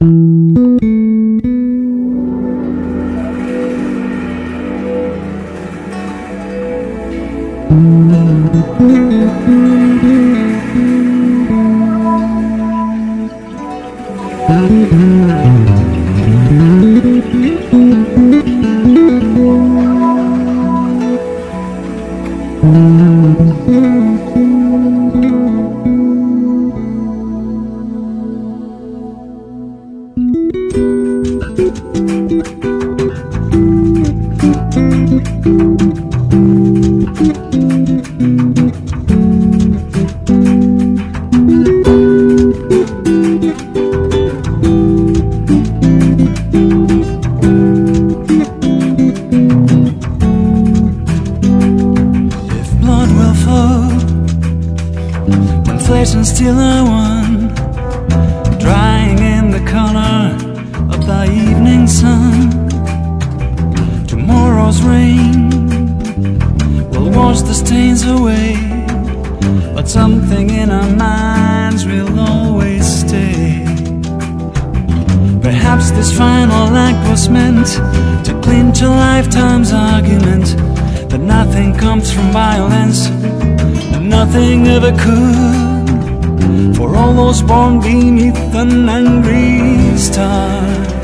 And still I won, drying in the color of the evening sun. Tomorrow's rain will wash the stains away, but something in our minds will always stay. Perhaps this final act was meant to clinch a lifetime's argument, that nothing comes from violence, and nothing ever could. For all those born beneath an angry star,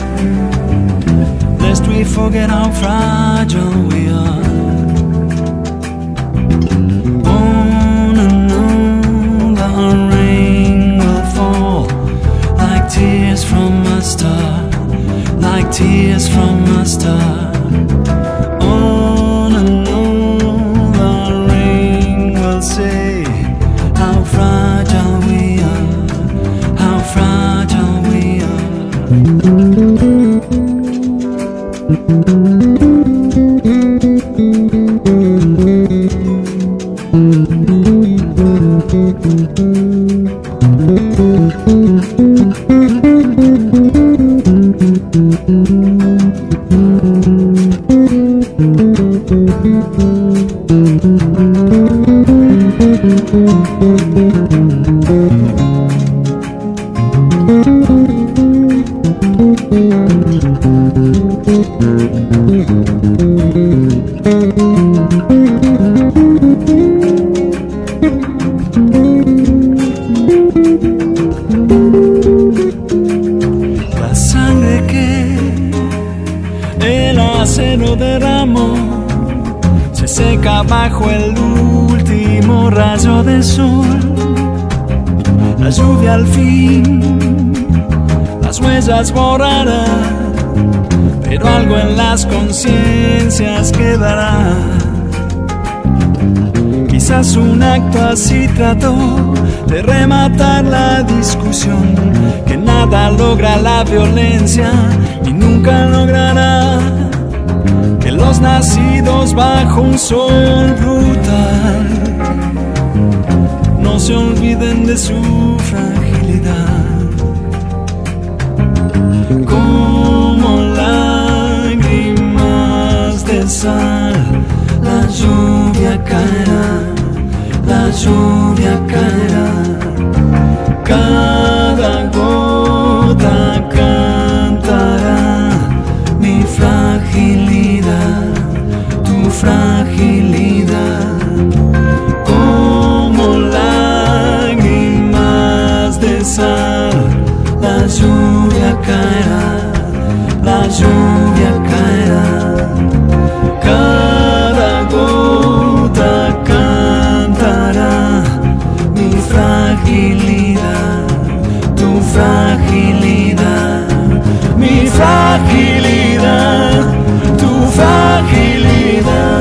lest we forget how fragile we are. On and on the rain will fall, like tears from a star, like tears from a star. On and on the rain will say how fragile we are, how fragile we are. La sangre que el acero derramó se seca bajo el último rayo de sol. La lluvia al fin las huellas borrará, pero algo en las conciencias quedará. Quizás un acto así trató de rematar la discusión, que nada logra la violencia y nunca logrará que los nacidos bajo un sol brutal no se olviden de su fragilidad. Como lágrimas de sal, la lluvia caerá, la lluvia caerá. Cada gota cantará mi fragilidad, tu fragilidad. Como lágrimas de sal, la lluvia caerá, la lluvia caerá. Cada gota cantará mi fragilidad, tu fragilidad, mi fragilidad, tu fragilidad.